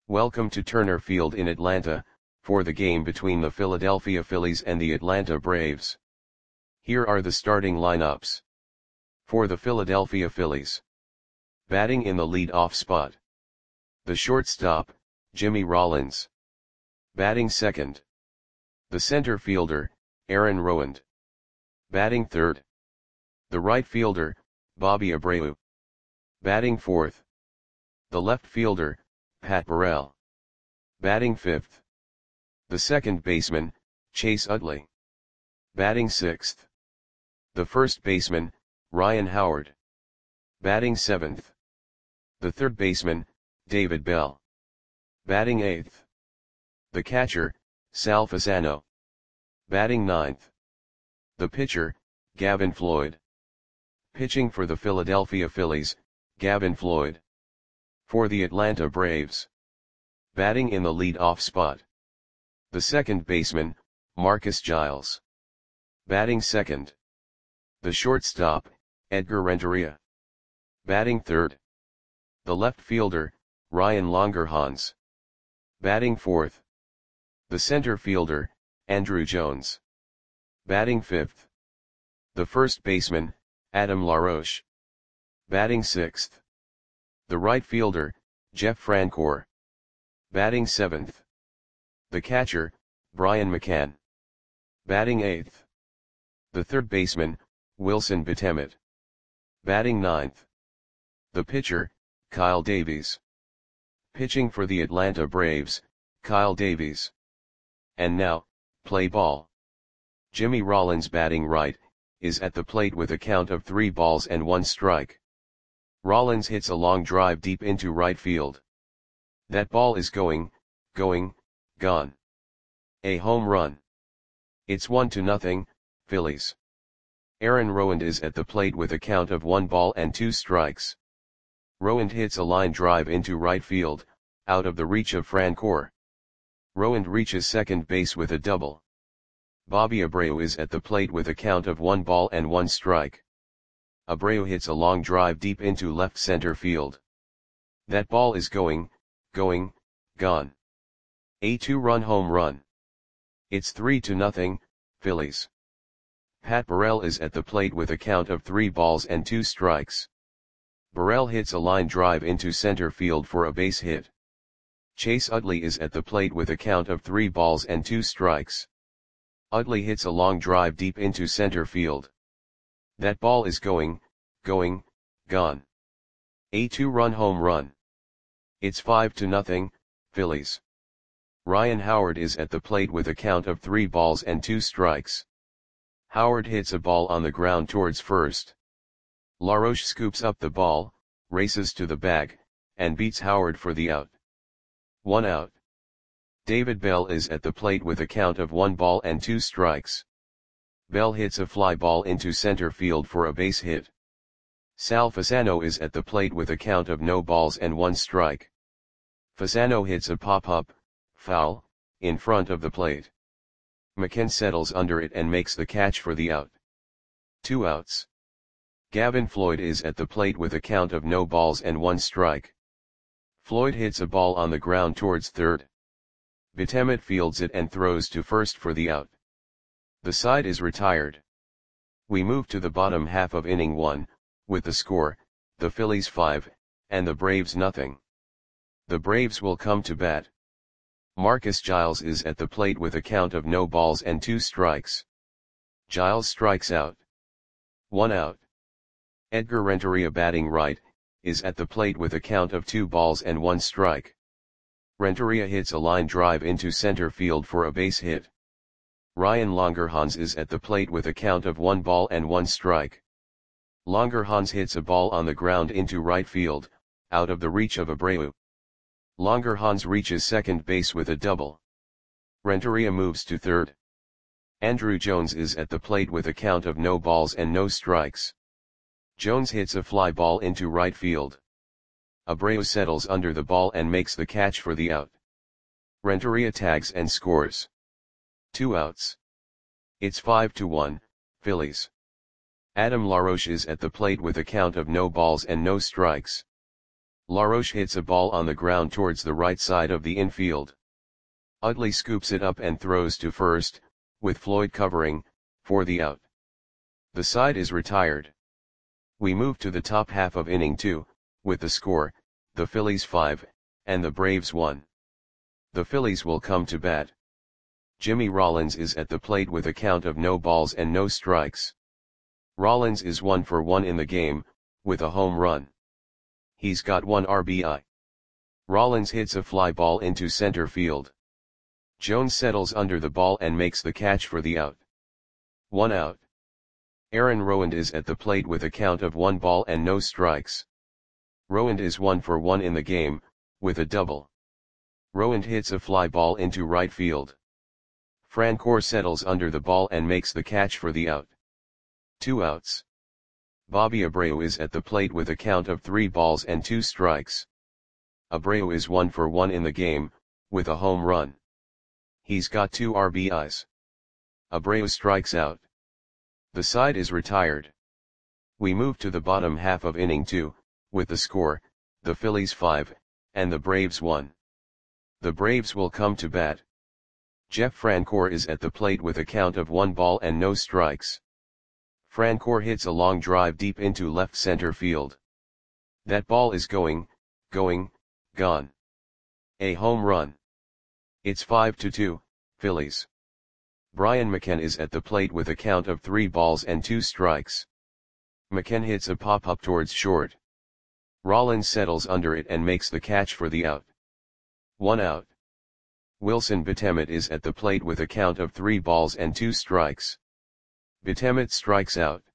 Welcome to Turner Field in Atlanta, for the game between the Philadelphia Phillies and the Atlanta Braves. Here are the starting lineups. For the Philadelphia Phillies. Batting in the lead-off spot. The shortstop, Jimmy Rollins. Batting second. The center fielder, Aaron Rowand. Batting third. The right fielder, Bobby Abreu. Batting fourth. The left fielder, Pat Burrell. Batting fifth. The second baseman, Chase Utley. Batting sixth. The first baseman, Ryan Howard. Batting seventh. The third baseman, David Bell. Batting eighth. The catcher, Sal Fasano. Batting ninth. The pitcher, Gavin Floyd. Pitching for the Philadelphia Phillies, Gavin Floyd. For the Atlanta Braves. Batting in the lead-off spot. The second baseman, Marcus Giles. Batting second. The shortstop, Edgar Renteria. Batting third. The left fielder, Ryan Longerhans. Batting fourth. The center fielder, Andruw Jones. Batting fifth. The first baseman, Adam LaRoche. Batting sixth. The right fielder, Jeff Francoeur. Batting seventh. The catcher, Brian McCann. Batting eighth. The third baseman, Wilson Betemit. Batting ninth. The pitcher, Kyle Davies. Pitching for the Atlanta Braves, Kyle Davies. And now, play ball. Jimmy Rollins batting right, is at the plate with a count of 3 balls and 1 strike. Rollins hits a long drive deep into right field. That ball is gone. A home run. It's 1-0, Phillies. Aaron Rowand is at the plate with a count of 1 ball and 2 strikes. Rowand hits a line drive into right field, out of the reach of Francoeur. Rowand reaches second base with a double. Bobby Abreu is at the plate with a count of 1 ball and 1 strike. Abreu hits a long drive deep into left center field. That ball is gone. A 2-run home run. It's 3-0, Phillies. Pat Burrell is at the plate with a count of 3 balls and 2 strikes. Burrell hits a line drive into center field for a base hit. Chase Utley is at the plate with a count of 3 balls and 2 strikes. Utley hits a long drive deep into center field. That ball is gone. A 2-run home run. It's 5-0, Phillies. Ryan Howard is at the plate with a count of 3 balls and 2 strikes. Howard hits a ball on the ground towards first. LaRoche scoops up the ball, races to the bag, and beats Howard for the out. 1 out. David Bell is at the plate with a count of 1 ball and 2 strikes. Bell hits a fly ball into center field for a base hit. Sal Fasano is at the plate with a count of no balls and 1 strike. Fasano hits a pop-up, foul, in front of the plate. McCann settles under it and makes the catch for the out. 2 outs. Gavin Floyd is at the plate with a count of no balls and 1 strike. Floyd hits a ball on the ground towards third. Betemit fields it and throws to first for the out. The side is retired. We move to the bottom half of inning 1, with the score, the Phillies 5, and the Braves nothing. The Braves will come to bat. Marcus Giles is at the plate with a count of no balls and 2 strikes. Giles strikes out. 1 out. Edgar Renteria batting right, is at the plate with a count of 2 balls and 1 strike. Renteria hits a line drive into center field for a base hit. Ryan Longerhans is at the plate with a count of 1 ball and 1 strike. Longerhans hits a ball on the ground into right field, out of the reach of Abreu. Longerhans reaches second base with a double. Renteria moves to third. Andruw Jones is at the plate with a count of no balls and no strikes. Jones hits a fly ball into right field. Abreu settles under the ball and makes the catch for the out. Renteria tags and scores. 2 outs. It's 5-1, Phillies. Adam LaRoche is at the plate with a count of no balls and no strikes. LaRoche hits a ball on the ground towards the right side of the infield. Utley scoops it up and throws to first, with Floyd covering, for the out. The side is retired. We move to the top half of inning 2, with the score, the Phillies 5, and the Braves 1. The Phillies will come to bat. Jimmy Rollins is at the plate with a count of no balls and no strikes. Rollins is 1 for 1 in the game, with a home run. He's got 1 RBI. Rollins hits a fly ball into center field. Jones settles under the ball and makes the catch for the out. 1 out. Aaron Rowand is at the plate with a count of 1 ball and no strikes. Rowand is 1 for 1 in the game, with a double. Rowand hits a fly ball into right field. Francoeur settles under the ball and makes the catch for the out. 2 outs. Bobby Abreu is at the plate with a count of 3 balls and 2 strikes. Abreu is 1 for 1 in the game, with a home run. He's got 2 RBIs. Abreu strikes out. The side is retired. We move to the bottom half of inning 2, with the score, the Phillies 5, and the Braves 1. The Braves will come to bat. Jeff Francoeur is at the plate with a count of 1 ball and no strikes. Francoeur hits a long drive deep into left center field. That ball is going, gone. A home run. It's 5-2, Phillies. Brian McCann is at the plate with a count of 3 balls and 2 strikes. McCann hits a pop-up towards short. Rollins settles under it and makes the catch for the out. 1 out. Wilson Betemit is at the plate with a count of 3 balls and 2 strikes. Betemit strikes out.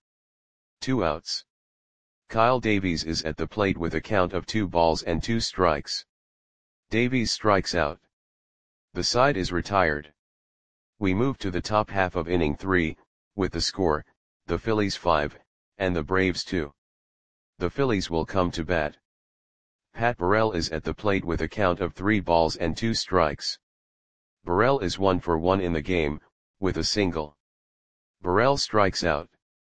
2 outs. Kyle Davies is at the plate with a count of 2 balls and 2 strikes. Davies strikes out. The side is retired. We move to the top half of inning 3, with the score, the Phillies 5, and the Braves 2. The Phillies will come to bat. Pat Burrell is at the plate with a count of 3 balls and 2 strikes. Burrell is 1 for 1 in the game, with a single. Burrell strikes out.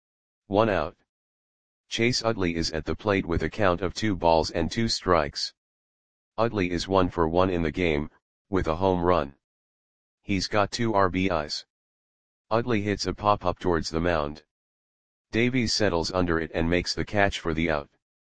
1 out. Chase Utley is at the plate with a count of 2 balls and 2 strikes. Utley is 1 for 1 in the game, with a home run. He's got 2 RBIs. Utley hits a pop-up towards the mound. Davies settles under it and makes the catch for the out.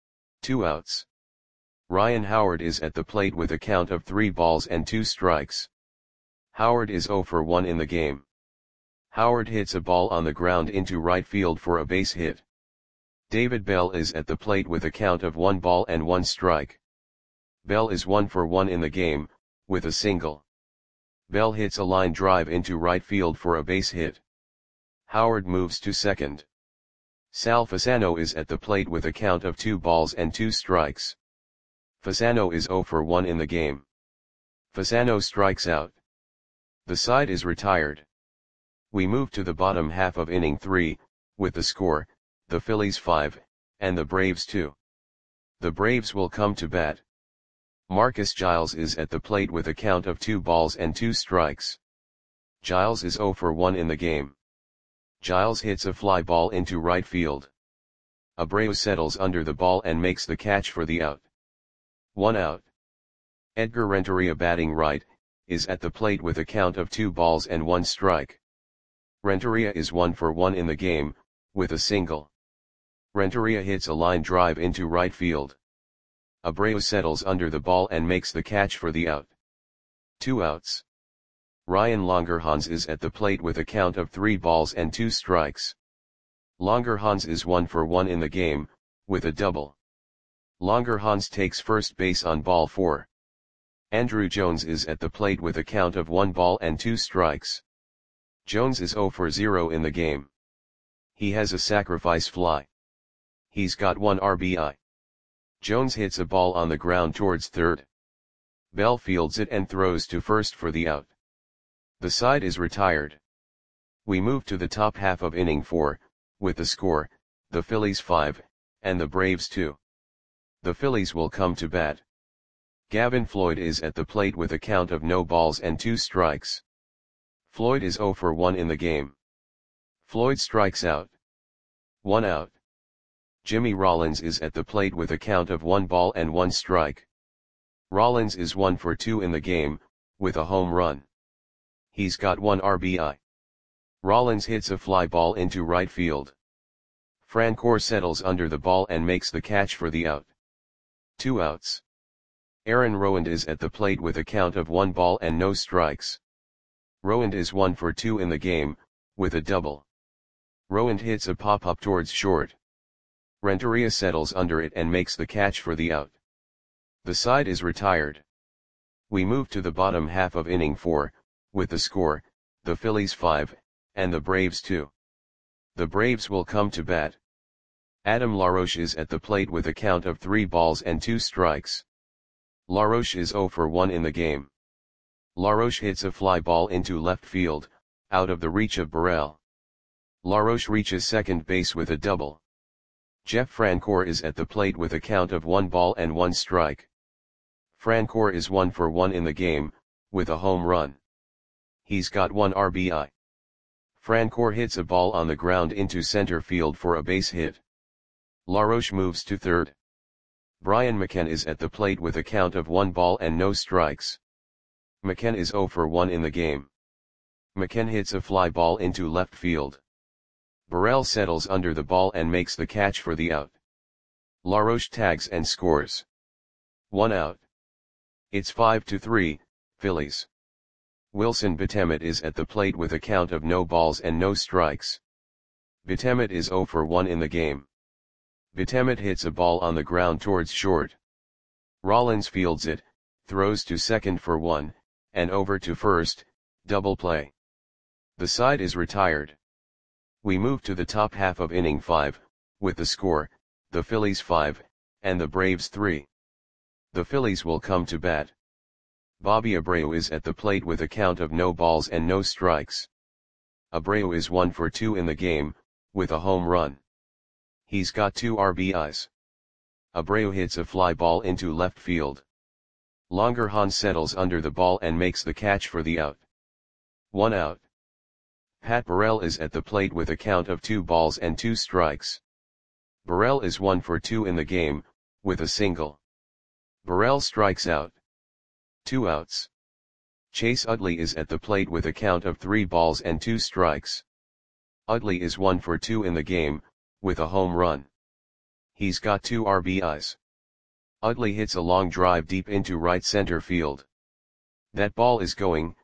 2 outs. Ryan Howard is at the plate with a count of 3 balls and 2 strikes. Howard is 0 for 1 in the game. Howard hits a ball on the ground into right field for a base hit. David Bell is at the plate with a count of 1 ball and 1 strike. Bell is 1 for 1 in the game, with a single. Bell hits a line drive into right field for a base hit. Howard moves to second. Sal Fasano is at the plate with a count of 2 balls and 2 strikes. Fasano is 0 for 1 in the game. Fasano strikes out. The side is retired. We move to the bottom half of inning 3, with the score, the Phillies 5, and the Braves 2. The Braves will come to bat. Marcus Giles is at the plate with a count of 2 balls and 2 strikes. Giles is 0 for 1 in the game. Giles hits a fly ball into right field. Abreu settles under the ball and makes the catch for the out. 1 out. Edgar Renteria, batting right, is at the plate with a count of 2 balls and 1 strike. Renteria is 1 for 1 in the game, with a single. Renteria hits a line drive into right field. Abreu settles under the ball and makes the catch for the out. 2 outs. Ryan Longerhans is at the plate with a count of 3 balls and 2 strikes. Longerhans is 1 for 1 in the game, with a double. Longerhans takes first base on ball 4. Andruw Jones is at the plate with a count of 1 ball and 2 strikes. Jones is 0 for 0 in the game. He has a sacrifice fly. He's got 1 RBI. Jones hits a ball on the ground towards third. Bell fields it and throws to first for the out. The side is retired. We move to the top half of inning 4, with the score, the Phillies 5, and the Braves 2. The Phillies will come to bat. Gavin Floyd is at the plate with a count of no balls and 2 strikes. Floyd is 0 for 1 in the game. Floyd strikes out. 1 out. Jimmy Rollins is at the plate with a count of 1 ball and 1 strike. Rollins is 1 for 2 in the game, with a home run. He's got 1 RBI. Rollins hits a fly ball into right field. Francoeur settles under the ball and makes the catch for the out. 2 outs. Aaron Rowand is at the plate with a count of 1 ball and no strikes. Rowand is 1 for 2 in the game, with a double. Rowand hits a pop-up towards short. Renteria settles under it and makes the catch for the out. The side is retired. We move to the bottom half of inning 4, with the score, the Phillies 5, and the Braves 2. The Braves will come to bat. Adam LaRoche is at the plate with a count of 3 balls and 2 strikes. LaRoche is 0 for 1 in the game. LaRoche hits a fly ball into left field, out of the reach of Burrell. LaRoche reaches second base with a double. Jeff Francoeur is at the plate with a count of 1 ball and 1 strike. Francoeur is 1 for 1 in the game, with a home run. He's got 1 RBI. Francoeur hits a ball on the ground into center field for a base hit. LaRoche moves to third. Brian McCann is at the plate with a count of 1 ball and no strikes. McCann is 0 for 1 in the game. McCann hits a fly ball into left field. Burrell settles under the ball and makes the catch for the out. LaRoche tags and scores. 1 out. It's 5-3, Phillies. Wilson Betemet is at the plate with a count of no balls and no strikes. Betemet is 0 for 1 in the game. Betemet hits a ball on the ground towards short. Rollins fields it, throws to second for 1, and over to first, double play. The side is retired. We move to the top half of inning 5, with the score, the Phillies 5, and the Braves 3. The Phillies will come to bat. Bobby Abreu is at the plate with a count of no balls and no strikes. Abreu is 1 for 2 in the game, with a home run. He's got 2 RBIs. Abreu hits a fly ball into left field. Langerhans settles under the ball and makes the catch for the out. 1 out. Pat Burrell is at the plate with a count of 2 balls and 2 strikes. Burrell is 1 for 2 in the game, with a single. Burrell strikes out. 2 outs. Chase Utley is at the plate with a count of 3 balls and 2 strikes. Utley is 1 for 2 in the game, with a home run. He's got 2 RBIs. Utley hits a long drive deep into right center field. That ball is going,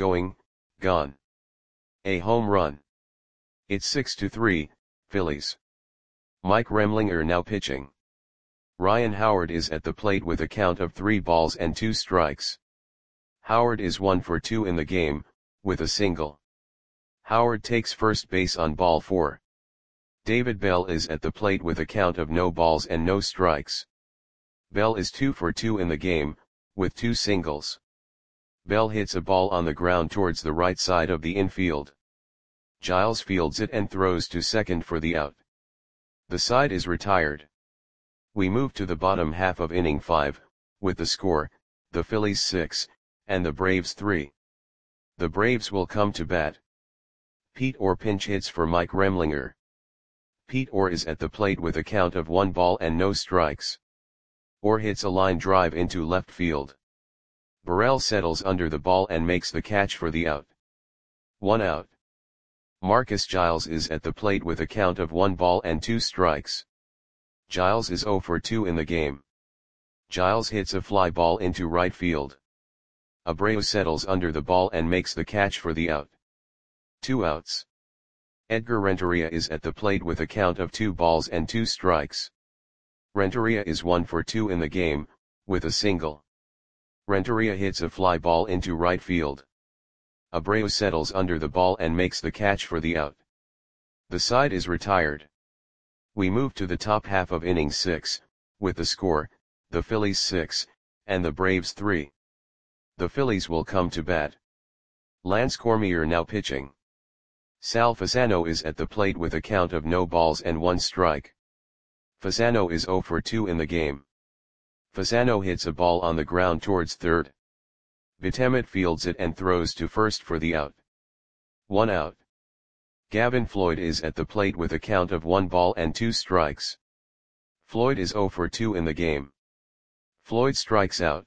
gone. A home run. It's 6-3, Phillies. Mike Remlinger now pitching. Ryan Howard is at the plate with a count of 3 balls and 2 strikes. Howard is 1 for 2 in the game, with a single. Howard takes first base on ball 4. David Bell is at the plate with a count of no balls and no strikes. Bell is 2 for 2 in the game, with 2 singles. Bell hits a ball on the ground towards the right side of the infield. Giles fields it and throws to second for the out. The side is retired. We move to the bottom half of inning 5, with the score, the Phillies 6, and the Braves 3. The Braves will come to bat. Pete Orr pinch hits for Mike Remlinger. Pete Orr is at the plate with a count of 1 ball and no strikes. Orr hits a line drive into left field. Burrell settles under the ball and makes the catch for the out. 1 out. Marcus Giles is at the plate with a count of 1 ball and 2 strikes. Giles is 0 for 2 in the game. Giles hits a fly ball into right field. Abreu settles under the ball and makes the catch for the out. 2 outs. Edgar Renteria is at the plate with a count of 2 balls and 2 strikes. Renteria is 1 for 2 in the game, with a single. Renteria hits a fly ball into right field. Abreu settles under the ball and makes the catch for the out. The side is retired. We move to the top half of inning 6, with the score, the Phillies 6, and the Braves 3. The Phillies will come to bat. Lance Cormier now pitching. Sal Fasano is at the plate with a count of no balls and 1 strike. Fasano is 0 for 2 in the game. Fasano hits a ball on the ground towards third. Betemet fields it and throws to first for the out. 1 out. Gavin Floyd is at the plate with a count of 1 ball and 2 strikes. Floyd is 0 for 2 in the game. Floyd strikes out.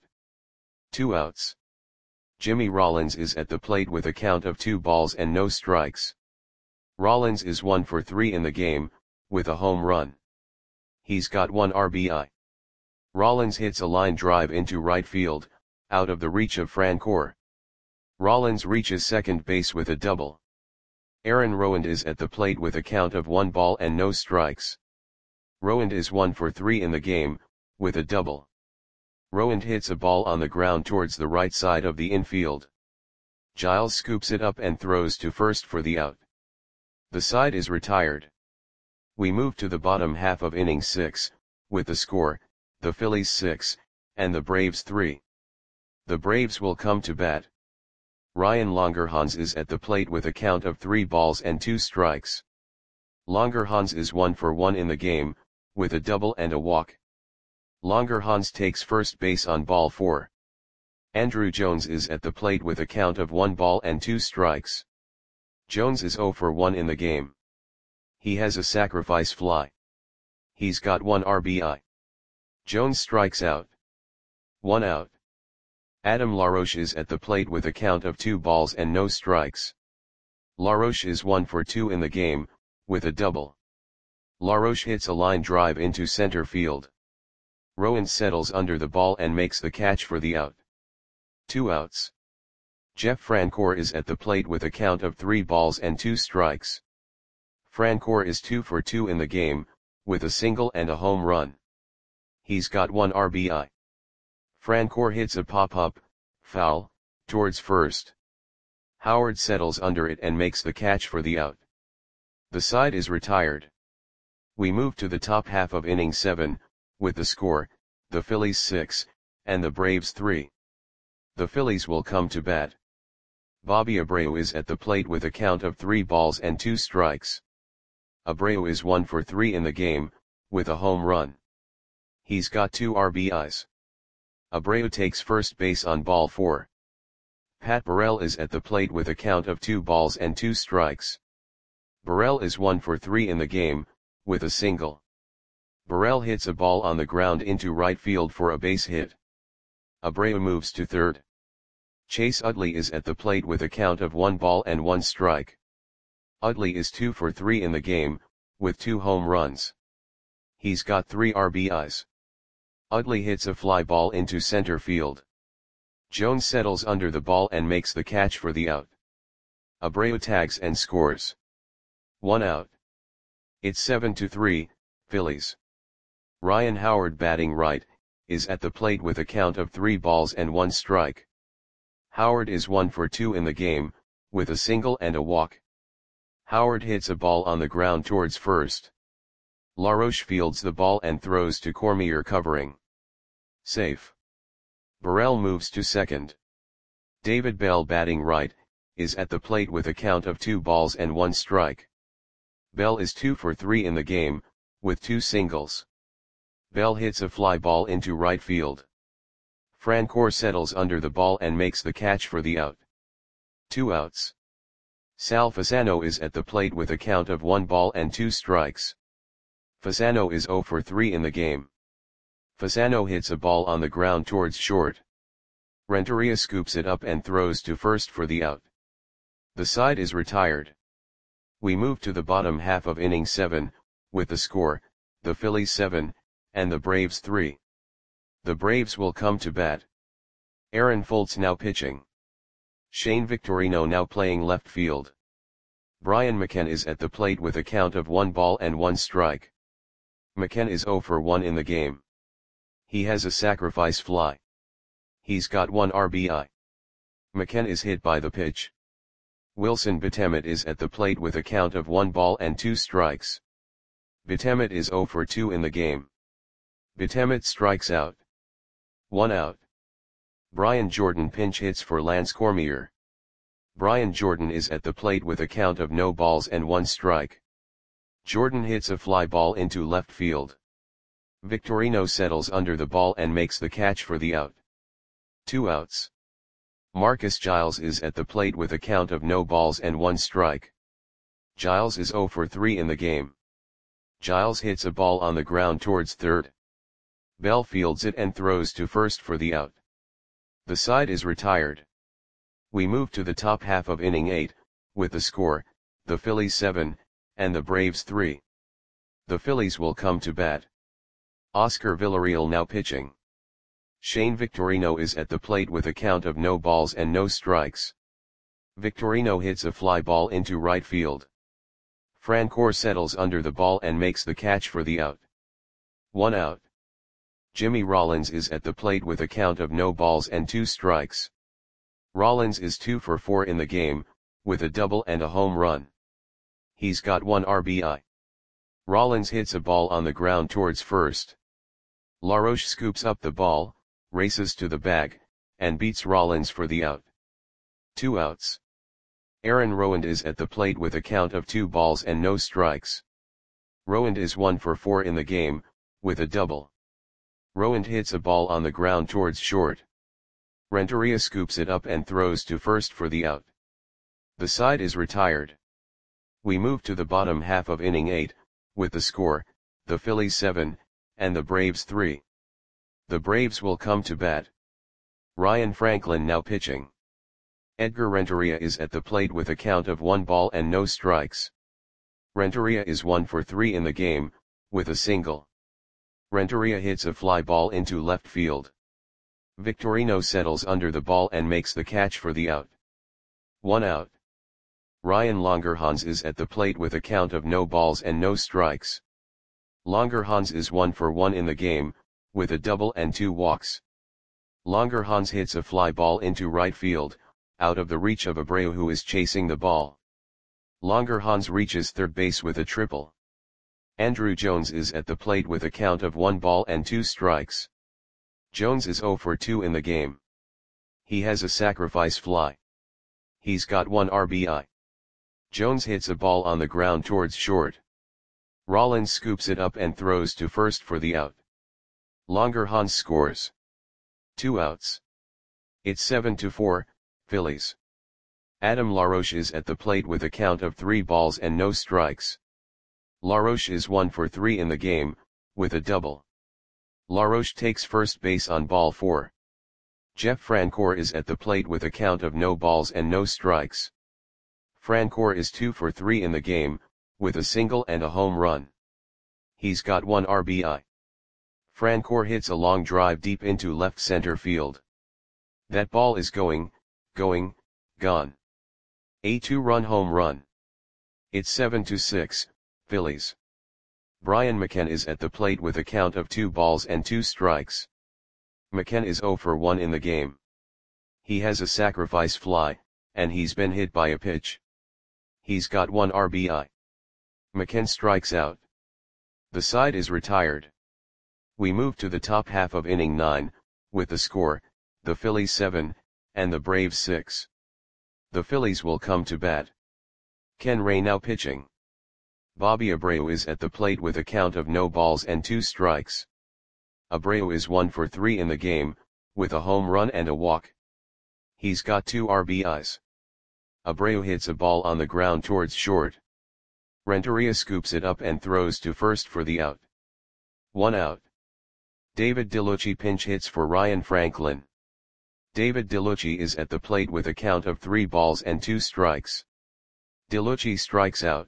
2 outs. Jimmy Rollins is at the plate with a count of 2 balls and no strikes. Rollins is 1 for 3 in the game, with a home run. He's got 1 RBI. Rollins hits a line drive into right field, out of the reach of Francoeur. Rollins reaches second base with a double. Aaron Rowand is at the plate with a count of 1 ball and no strikes. Rowand is 1 for 3 in the game, with a double. Rowand hits a ball on the ground towards the right side of the infield. Giles scoops it up and throws to first for the out. The side is retired. We move to the bottom half of inning 6, with the score, the Phillies 6, and the Braves 3. The Braves will come to bat. Ryan Longerhans is at the plate with a count of 3 balls and 2 strikes. Longerhans is 1 for 1 in the game, with a double and a walk. Longerhans takes first base on ball 4. Andrew Jones is at the plate with a count of 1 ball and 2 strikes. Jones is 0 for 1 in the game. He has a sacrifice fly. He's got 1 RBI. Jones strikes out. 1 out. Adam LaRoche is at the plate with a count of 2 balls and no strikes. LaRoche is 1 for 2 in the game, with a double. LaRoche hits a line drive into center field. Rowand settles under the ball and makes the catch for the out. 2 outs. Jeff Francoeur is at the plate with a count of 3 balls and 2 strikes. Francoeur is 2 for 2 in the game, with a single and a home run. He's got 1 RBI. Francoeur hits a pop-up, foul, towards first. Howard settles under it and makes the catch for the out. The side is retired. We move to the top half of inning 7, with the score, the Phillies 6, and the Braves 3. The Phillies will come to bat. Bobby Abreu is at the plate with a count of 3 balls and 2 strikes. Abreu is 1 for 3 in the game, with a home run. He's got 2 RBIs. Abreu takes first base on ball 4. Pat Burrell is at the plate with a count of 2 balls and 2 strikes. Burrell is 1 for 3 in the game, with a single. Burrell hits a ball on the ground into right field for a base hit. Abreu moves to third. Chase Utley is at the plate with a count of 1 ball and 1 strike. Utley is 2 for 3 in the game, with 2 home runs. He's got 3 RBIs. Utley hits a fly ball into center field. Jones settles under the ball and makes the catch for the out. Abreu tags and scores. 1 out. It's 7-3, Phillies. Ryan Howard, batting right, is at the plate with a count of 3 balls and 1 strike. Howard is 1 for 2 in the game, with a single and a walk. Howard hits a ball on the ground towards first. LaRoche fields the ball and throws to Cormier, covering. Safe. Burrell moves to second. David Bell, batting right, is at the plate with a count of 2 balls and 1 strike. Bell is 2 for 3 in the game, with 2 singles. Bell hits a fly ball into right field. Francoeur settles under the ball and makes the catch for the out. 2 outs. Sal Fasano is at the plate with a count of 1 ball and 2 strikes. Fasano is 0 for 3 in the game. Fasano hits a ball on the ground towards short. Renteria scoops it up and throws to first for the out. The side is retired. We move to the bottom half of inning 7, with the score, the Phillies 7, and the Braves 3. The Braves will come to bat. Aaron Foltz now pitching. Shane Victorino now playing left field. Brian McKenna is at the plate with a count of 1 ball and 1 strike. McKenna is 0 for 1 in the game. He has a sacrifice fly. He's got 1 RBI. McKenna is hit by the pitch. Wilson Betemet is at the plate with a count of 1 ball and 2 strikes. Betemet is 0 for 2 in the game. Betemet strikes out. 1 out. Brian Jordan pinch hits for Lance Cormier. Brian Jordan is at the plate with a count of no balls and 1 strike. Jordan hits a fly ball into left field. Victorino settles under the ball and makes the catch for the out. 2 outs. Marcus Giles is at the plate with a count of no balls and 1 strike. Giles is 0 for 3 in the game. Giles hits a ball on the ground towards third. Bell fields it and throws to first for the out. The side is retired. We move to the top half of inning 8, with the score, the Phillies 7, and the Braves 3. The Phillies will come to bat. Oscar Villarreal now pitching. Shane Victorino is at the plate with a count of no balls and no strikes. Victorino hits a fly ball into right field. Francoeur settles under the ball and makes the catch for the out. 1 out. Jimmy Rollins is at the plate with a count of no balls and 2 strikes. Rollins is 2 for 4 in the game, with a double and a home run. He's got 1 RBI. Rollins hits a ball on the ground towards first. LaRoche scoops up the ball, races to the bag, and beats Rollins for the out. 2 outs. Aaron Rowand is at the plate with a count of 2 balls and no strikes. Rowand is 1 for 4 in the game, with a double. Rowand hits a ball on the ground towards short. Renteria scoops it up and throws to first for the out. The side is retired. We move to the bottom half of inning 8, with the score, the Phillies 7, and the Braves 3. The Braves will come to bat. Ryan Franklin now pitching. Edgar Renteria is at the plate with a count of 1 ball and no strikes. Renteria is 1 for 3 in the game, with a single. Renteria hits a fly ball into left field. Victorino settles under the ball and makes the catch for the out. 1 out. Ryan Longerhans is at the plate with a count of no balls and no strikes. Longerhans is 1 for 1 in the game, with a double and 2 walks. Longerhans hits a fly ball into right field, out of the reach of Abreu who is chasing the ball. Longerhans reaches third base with a triple. Andruw Jones is at the plate with a count of 1 ball and 2 strikes. Jones is 0 for 2 in the game. He has a sacrifice fly. He's got 1 RBI. Jones hits a ball on the ground towards short. Rollins scoops it up and throws to first for the out. Longerhans scores. 2 outs. It's 7-4, Phillies. Adam LaRoche is at the plate with a count of 3 balls and no strikes. LaRoche is 1 for 3 in the game, with a double. LaRoche takes first base on ball 4. Jeff Francoeur is at the plate with a count of no balls and no strikes. Francoeur is 2 for 3 in the game, with a single and a home run. He's got 1 RBI. Francoeur hits a long drive deep into left center field. That ball is gone. A 2-run home run. It's 7-6, Phillies. Brian McCann is at the plate with a count of 2 balls and 2 strikes. McCann is 0 for 1 in the game. He has a sacrifice fly, and he's been hit by a pitch. He's got 1 RBI. McCann strikes out. The side is retired. We move to the top half of inning 9, with the score, the Phillies 7, and the Braves 6. The Phillies will come to bat. Ken Ray now pitching. Bobby Abreu is at the plate with a count of no balls and 2 strikes. Abreu is 1 for 3 in the game, with a home run and a walk. He's got 2 RBIs. Abreu hits a ball on the ground towards short. Renteria scoops it up and throws to first for the out. 1 out. David DeLucci pinch hits for Ryan Franklin. David DeLucci is at the plate with a count of 3 balls and 2 strikes. DeLucci strikes out.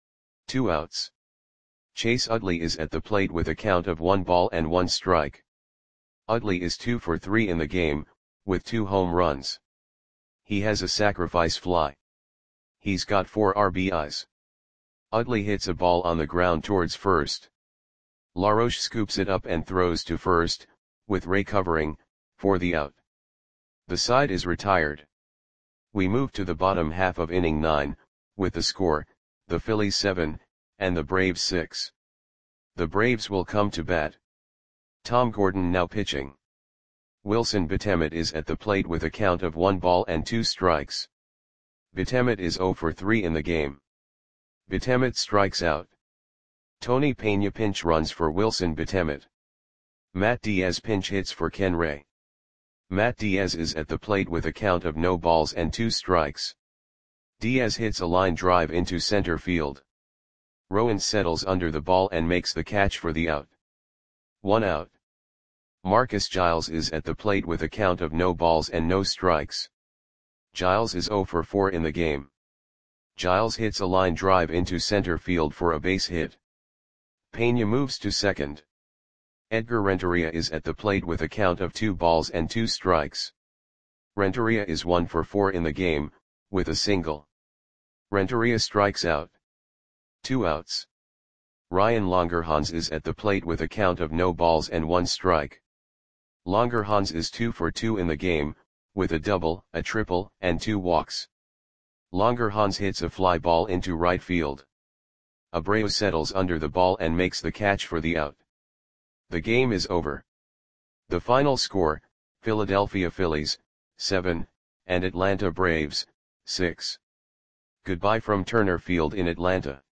2 outs. Chase Utley is at the plate with a count of 1 ball and 1 strike. Utley is 2 for 3 in the game, with 2 home runs. He has a sacrifice fly. He's got 4 RBIs. Utley hits a ball on the ground towards first. LaRoche scoops it up and throws to first, with Ray covering, for the out. The side is retired. We move to the bottom half of inning 9, with the score, the Phillies 7, and the Braves 6. The Braves will come to bat. Tom Gordon now pitching. Wilson Betemet is at the plate with a count of 1 ball and 2 strikes. Betemet is 0 for 3 in the game. Betemet strikes out. Tony Peña pinch runs for Wilson Betemet. Matt Diaz pinch hits for Ken Ray. Matt Diaz is at the plate with a count of no balls and 2 strikes. Diaz hits a line drive into center field. Rowan settles under the ball and makes the catch for the out. 1 out. Marcus Giles is at the plate with a count of no balls and no strikes. Giles is 0 for 4 in the game. Giles hits a line drive into center field for a base hit. Pena moves to second. Edgar Renteria is at the plate with a count of 2 balls and 2 strikes. Renteria is 1 for 4 in the game, with a single. Renteria strikes out. 2 outs. Ryan Longerhans is at the plate with a count of no balls and 1 strike. Longerhans is 2 for 2 in the game, with a double, a triple, and 2 walks. Longerhans hits a fly ball into right field. Abreu settles under the ball and makes the catch for the out. The game is over. The final score, Philadelphia Phillies, 7, and Atlanta Braves, 6. Goodbye from Turner Field in Atlanta.